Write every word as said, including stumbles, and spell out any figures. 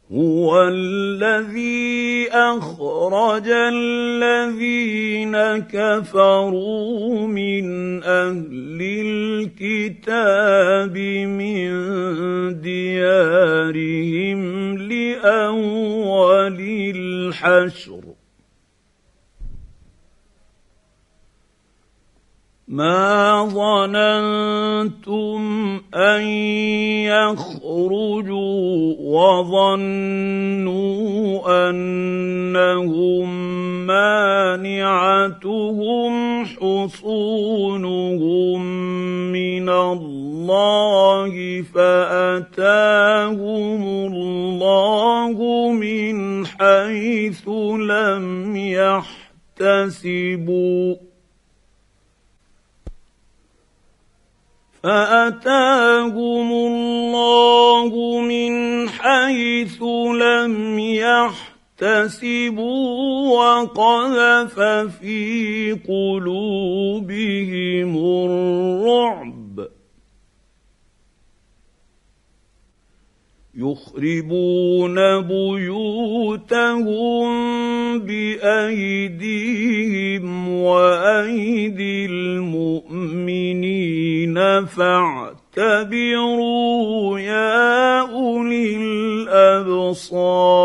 هو الذي أخرج الذين كفروا من أهل الكتاب من ديارهم لأول الحشر ما ظننتم أن يخرجوا وظنوا أنهم مانعتهم حصونهم من الله فأتاهم الله من حيث لم يحتسبوا فأتاهم الله من حيث لم يحتسبوا وقذف في قلوبهم الرعب يخربون بيوتهم بأيديهم وأيدي المؤمنين فاعتبروا يا أولي الأبصار